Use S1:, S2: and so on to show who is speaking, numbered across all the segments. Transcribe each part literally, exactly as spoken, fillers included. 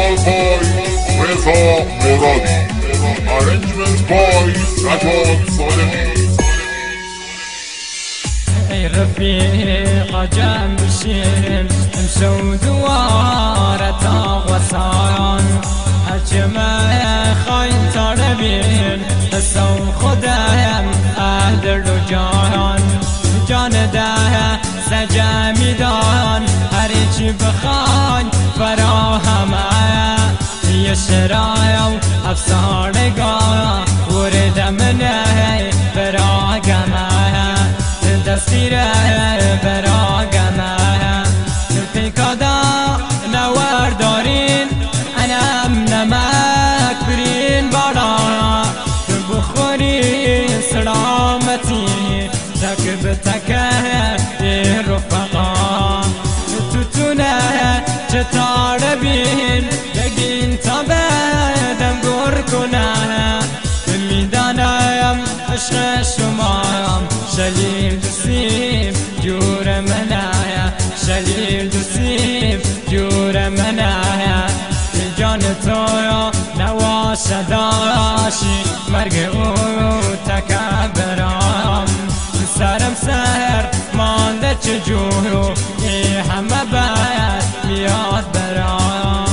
S1: by Reza Moradi. Arrangement by Sajad Salemi.
S2: ای رفیق جمع بشین امشو دواره تا وسایان هرچه من خواهیم تا ربین حسو خودم اهل رو جان جان ده سجمی دان هرچی بخواین فراهمه یه شرای و افسانگاه ورد منه براگمه دستیره براگمه پیکادا نوار دارین انم نمک برین بالا بخوری سلامتی تک بتکه رفقا توتونه چطار بین بگین تا بدم گر کنه میدانم عشق شمایم شلیل دوسیم جور منایا شلیل دوسیم جور منایا جان تویا نواش داشی مرگ او تکبرام سرم سر مانده چجورو ای همه باید میاد برام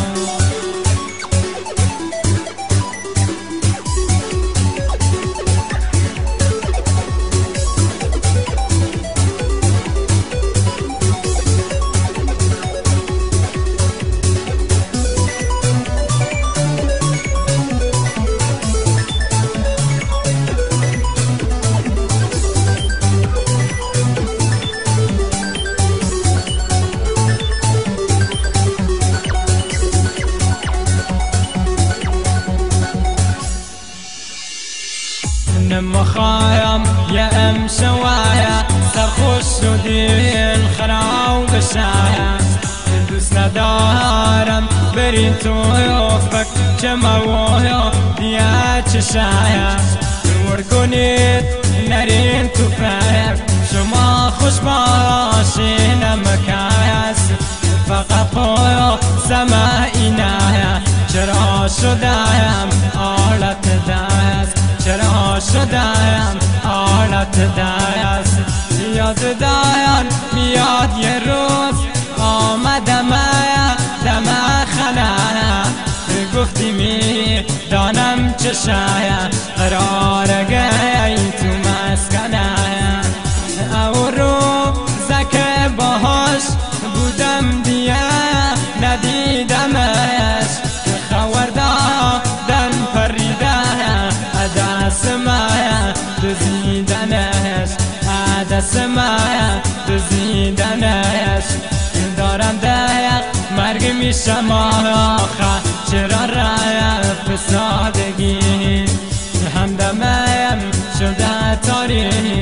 S2: مخایم یه ام شوایا سرخوش و دل خراو بشایا دوست ندارم برین تو فک چه مویا بیا چشایا نور کنید نرین تو فرق شما خوش باشین مکایس فقط پایا سماینایا چرا شدایم آلت دست چرا شدم آلت دست یاد دایان میاد یه روز آمدم دم خانه گفتی می دانم چه شاید قرار گی تو مسکنه او رو زکه باهاش بودم دیگه ندیدمش خوردادن پریده دست مایا دزیدنش دست مایا دزیدنش دارم دق مرگ میشم آخه چرا رفت سادگی همدمم شده تاریک